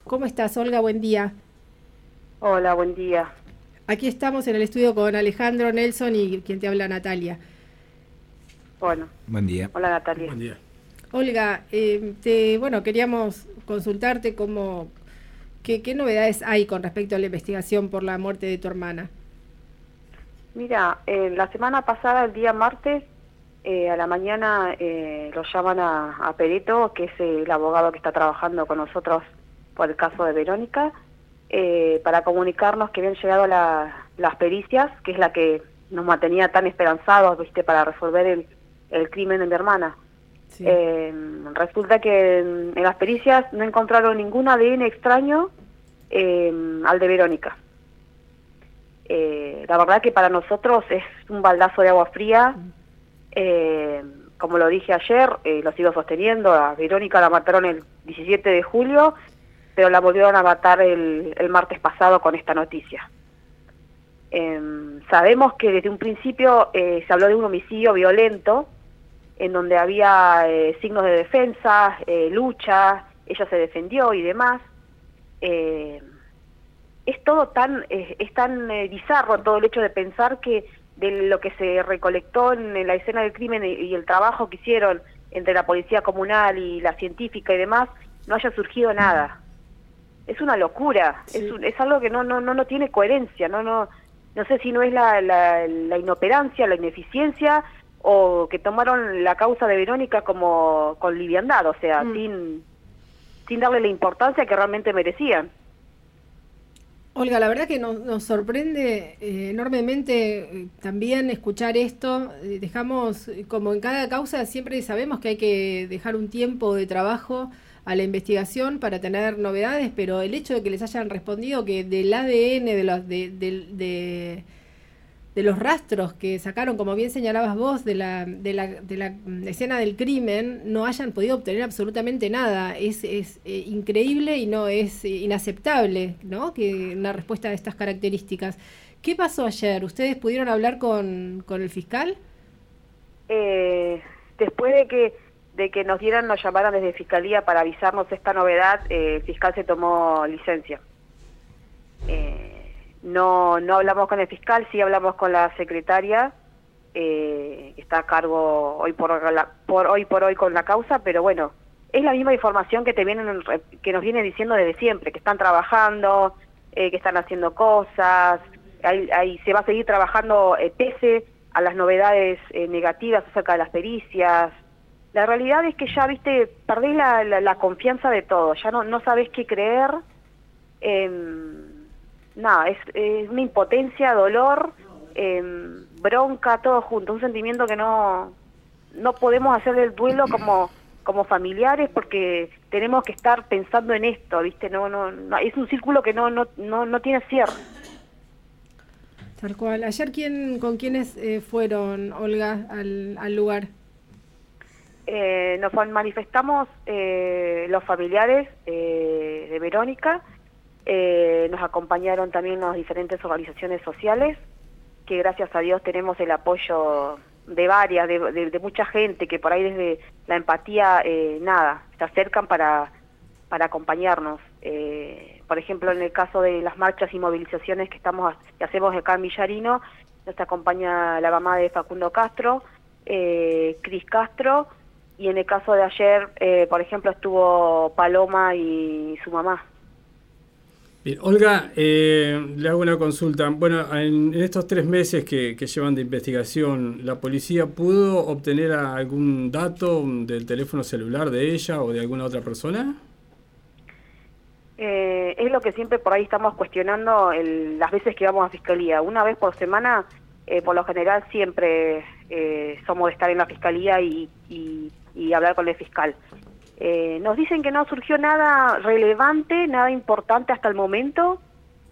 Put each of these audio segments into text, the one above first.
¿Cómo estás, Olga? Buen día. Hola, buen día. Aquí estamos en el estudio con Alejandro, Nelson y quien te habla, Natalia. Bueno, Buen día. hola Natalia. Buen día. Olga, queríamos consultarte qué novedades hay con respecto a la investigación por la muerte de tu hermana. Mira, la semana pasada, el día martes, a la mañana lo llaman a Pereto, que es el abogado que está trabajando con nosotros por el caso de Verónica, para comunicarnos que habían llegado las pericias, que es la que nos mantenía tan esperanzados, ¿viste?, para resolver el crimen de mi hermana. Sí. Resulta que en las pericias no encontraron ningún ADN extraño al de Verónica. La verdad que para nosotros es un baldazo de agua fría. Como lo dije ayer, lo sigo sosteniendo, a Verónica la mataron el 17 de julio, pero la volvieron a matar el martes pasado con esta noticia. Sabemos que desde un principio se habló de un homicidio violento, en donde había signos de defensa, lucha, ella se defendió y demás. Es todo tan bizarro todo el hecho de pensar que de lo que se recolectó en la escena del crimen y el trabajo que hicieron entre la policía comunal y la científica y demás, no haya surgido nada. Es una locura, sí. Es algo que no tiene coherencia, no sé si no es la inoperancia, la ineficiencia, o que tomaron la causa de Verónica como con liviandad, o sea, sin darle la importancia que realmente merecían. Olga, la verdad que nos sorprende enormemente también escuchar esto. Dejamos, como en cada causa, siempre sabemos que hay que dejar un tiempo de trabajo a la investigación para tener novedades, pero el hecho de que les hayan respondido que del ADN de los rastros que sacaron, como bien señalabas vos, de la escena del crimen, no hayan podido obtener absolutamente nada. Es increíble y no es inaceptable, ¿no?, que una respuesta de estas características. ¿Qué pasó ayer? ¿Ustedes pudieron hablar con el fiscal? Después de que nos llamaran desde Fiscalía para avisarnos esta novedad, el fiscal se tomó licencia. No hablamos con el fiscal, sí hablamos con la secretaria, que está a cargo hoy por hoy con la causa, pero bueno, es la misma información que nos viene diciendo desde siempre, que están trabajando, que están haciendo cosas, ahí se va a seguir trabajando pese a las novedades negativas acerca de las pericias. La realidad es que ya, viste, perdés la confianza de todo, ya no sabés qué creer. Nada, es una impotencia, dolor, bronca, todo junto, un sentimiento que no podemos hacer el duelo como familiares, porque tenemos que estar pensando en esto, ¿viste? No, es un círculo que no tiene cierre. Tal cual. Ayer, ¿con quiénes fueron, Olga, al lugar? Nos manifestamos los familiares de Verónica. Nos acompañaron también las diferentes organizaciones sociales, que gracias a Dios tenemos el apoyo de varias, de mucha gente, que por ahí desde la empatía, se acercan para acompañarnos. Por ejemplo, en el caso de las marchas y movilizaciones que hacemos acá en Villarino, nos acompaña la mamá de Facundo Castro, Cris Castro, y en el caso de ayer, por ejemplo, estuvo Paloma y su mamá. Bien, Olga, le hago una consulta. Bueno, en estos 3 meses que llevan de investigación, ¿la policía pudo obtener algún dato del teléfono celular de ella o de alguna otra persona? Es lo que siempre por ahí estamos cuestionando las veces que vamos a Fiscalía. Una vez por semana, por lo general siempre somos de estar en la Fiscalía y hablar con el fiscal. Nos dicen que no surgió nada relevante, nada importante hasta el momento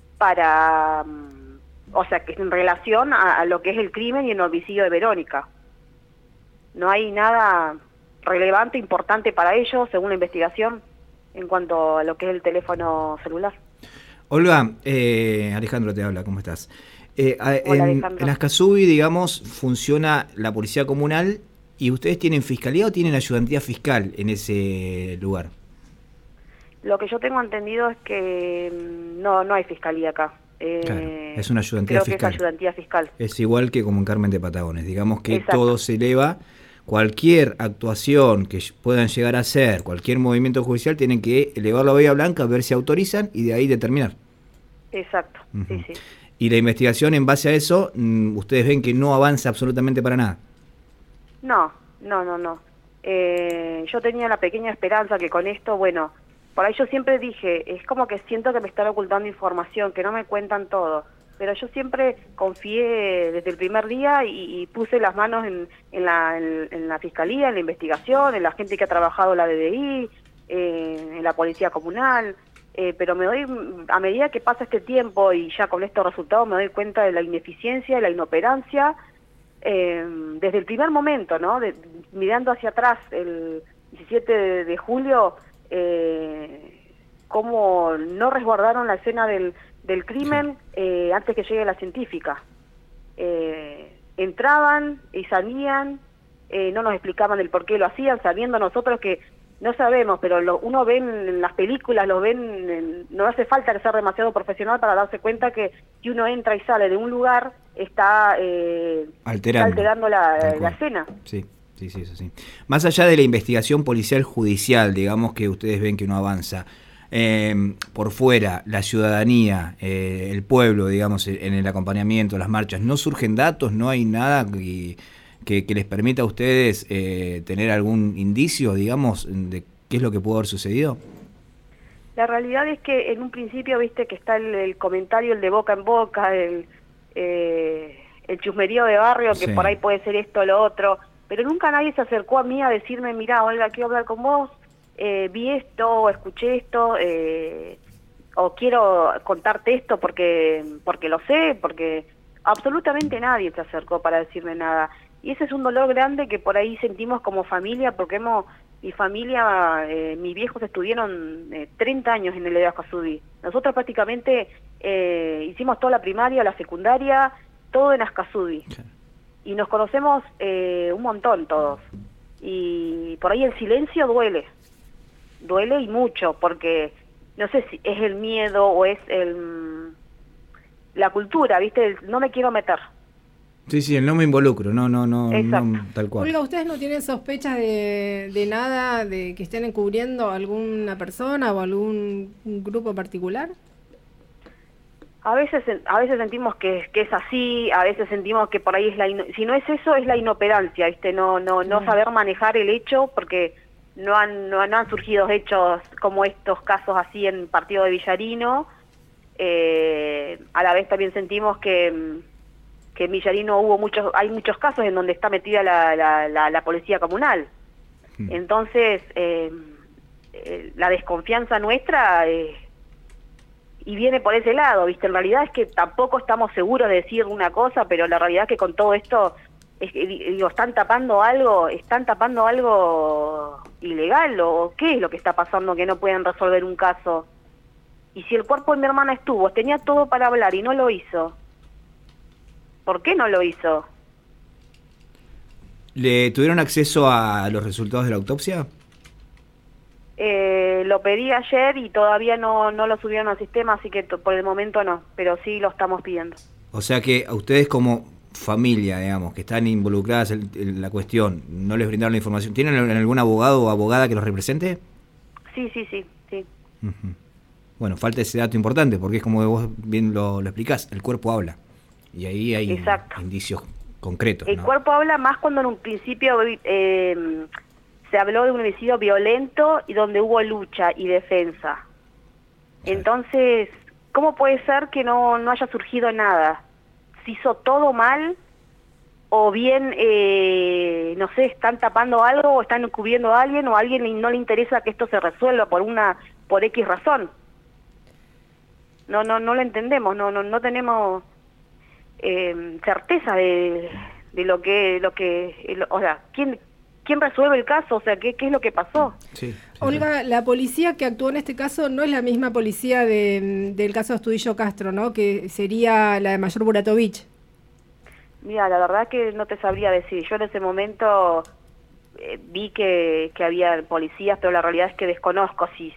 o sea, que en relación a lo que es el crimen y el homicidio de Verónica. No hay nada relevante, importante para ellos, según la investigación, en cuanto a lo que es el teléfono celular. Olga, Alejandro te habla, ¿cómo estás? Hola, Alejandro. En Ascasubi, digamos, funciona la policía comunal. ¿Y ustedes tienen fiscalía o tienen ayudantía fiscal en ese lugar? Lo que yo tengo entendido es que no hay fiscalía acá. Claro, es una ayudantía creo fiscal. Que es ayudantía fiscal. Es igual que como en Carmen de Patagones. Digamos que Exacto. todo se eleva. Cualquier actuación que puedan llegar a hacer, cualquier movimiento judicial, tienen que elevarlo a Bahía Blanca, ver si autorizan y de ahí determinar. Exacto, Uh-huh. sí, sí. Y la investigación, en base a eso, ustedes ven que no avanza absolutamente para nada. No. Yo tenía la pequeña esperanza que con esto, bueno, por ahí yo siempre dije, es como que siento que me están ocultando información, que no me cuentan todo. Pero yo siempre confié desde el primer día y puse las manos en la fiscalía, en la investigación, en la gente que ha trabajado la DDI, en la policía comunal, pero a medida que pasa este tiempo y ya con estos resultados me doy cuenta de la ineficiencia, de la inoperancia, desde el primer momento, ¿no? Mirando hacia atrás, el 17 de julio, cómo no resguardaron la escena del crimen antes que llegue la científica. Entraban y salían, no nos explicaban el por qué lo hacían, sabiendo nosotros que no sabemos, pero uno ve en las películas, lo ven, no hace falta ser demasiado profesional para darse cuenta que si uno entra y sale de un lugar, está alterando la escena. Sí, eso sí. Más allá de la investigación policial judicial, digamos que ustedes ven que no avanza, por fuera, la ciudadanía, el pueblo, digamos, en el acompañamiento, las marchas, ¿no surgen datos? ¿No hay nada que les permita a ustedes tener algún indicio, digamos, de qué es lo que pudo haber sucedido? La realidad es que en un principio, viste, que está el comentario, el de boca en boca, el chusmerío de barrio, que por ahí puede ser esto o lo otro, pero nunca nadie se acercó a mí a decirme, mirá, Olga, quiero hablar con vos, vi esto, o escuché esto, o quiero contarte esto porque lo sé, porque absolutamente nadie se acercó para decirme nada. Y ese es un dolor grande que por ahí sentimos como familia, porque mi familia, mis viejos estuvieron 30 años en el Ascasudí. Nosotros prácticamente hicimos toda la primaria, la secundaria, todo en Ascasudí. Sí. Y nos conocemos un montón todos. Y por ahí el silencio duele y mucho, porque no sé si es el miedo o es la cultura, ¿viste? No me quiero meter. Sí, el no me involucro, no, tal cual. Olga, ¿ustedes no tienen sospechas de nada, de que estén encubriendo a alguna persona o algún grupo particular? A veces sentimos que es así, a veces sentimos que por ahí si no es eso, es la inoperancia, ¿viste? No saber manejar el hecho, porque no han surgido hechos como estos casos así en el partido de Villarino. A la vez también sentimos que en Villarino hay muchos casos en donde está metida la policía comunal. Entonces, la desconfianza nuestra y viene por ese lado, ¿viste? En realidad es que tampoco estamos seguros de decir una cosa, pero la realidad es que con todo esto, están tapando algo ilegal, o qué es lo que está pasando que no pueden resolver un caso. Y si el cuerpo de mi hermana tenía todo para hablar y no lo hizo, ¿por qué no lo hizo? ¿Le tuvieron acceso a los resultados de la autopsia? Lo pedí ayer y todavía no lo subieron al sistema, así que por el momento no, pero sí lo estamos pidiendo. O sea que a ustedes como familia, digamos, que están involucradas en la cuestión, ¿no les brindaron la información? ¿Tienen algún abogado o abogada que los represente? Sí. Uh-huh. Bueno, falta ese dato importante, porque es como vos bien lo explicás, el cuerpo habla. Y ahí hay indicios concretos. El cuerpo habla más cuando en un principio se habló de un homicidio violento y donde hubo lucha y defensa. Claro. Entonces, ¿cómo puede ser que no haya surgido nada? ¿Se hizo todo mal? ¿O bien, no sé, están tapando algo o están encubriendo a alguien o a alguien no le interesa que esto se resuelva por X razón? No lo entendemos, no tenemos certeza de lo que o sea, ¿quién resuelve el caso? O sea, ¿qué es lo que pasó? Sí. Olga, la policía que actuó en este caso no es la misma policía del caso Astudillo Castro, ¿no? Que sería la de Mayor Buratovich. Mira, la verdad que no te sabría decir. Yo en ese momento vi que había policías, pero la realidad es que desconozco si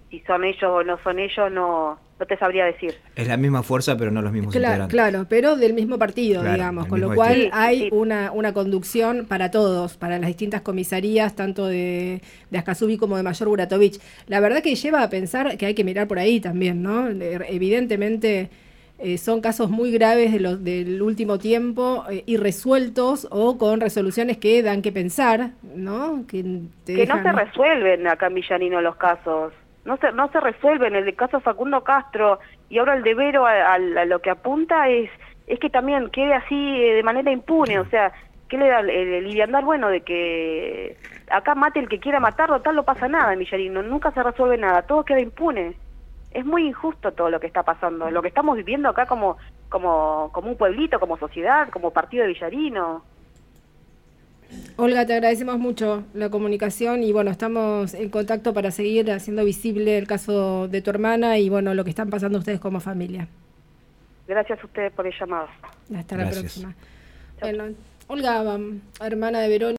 Si son ellos o no son ellos, no te sabría decir. Es la misma fuerza, pero no los mismos integrantes. Claro, pero del mismo partido, Claro, digamos, del con lo mismo cual estilo. hay Sí. una conducción para todos, para las distintas comisarías, tanto de Ascasubi como de Mayor Buratovich. La verdad que lleva a pensar que hay que mirar por ahí también, ¿no? Evidentemente son casos muy graves del último tiempo, irresueltos o con resoluciones que dan que pensar, ¿no? Que No se resuelven acá en Villarino los casos. No se resuelven. El caso Facundo Castro y ahora el de Vero a lo que apunta es que también quede así de manera impune. O sea, ¿qué le da el liviandad bueno de que acá mate el que quiera matarlo? Tal no pasa nada en Villarino. Nunca se resuelve nada. Todo queda impune. Es muy injusto todo lo que está pasando. Lo que estamos viviendo acá como un pueblito, como sociedad, como partido de Villarino. Olga, te agradecemos mucho la comunicación y bueno, estamos en contacto para seguir haciendo visible el caso de tu hermana y bueno, lo que están pasando ustedes como familia. Gracias a ustedes por el llamado. Hasta la Gracias. próxima. Bueno, Olga, hermana de Verónica.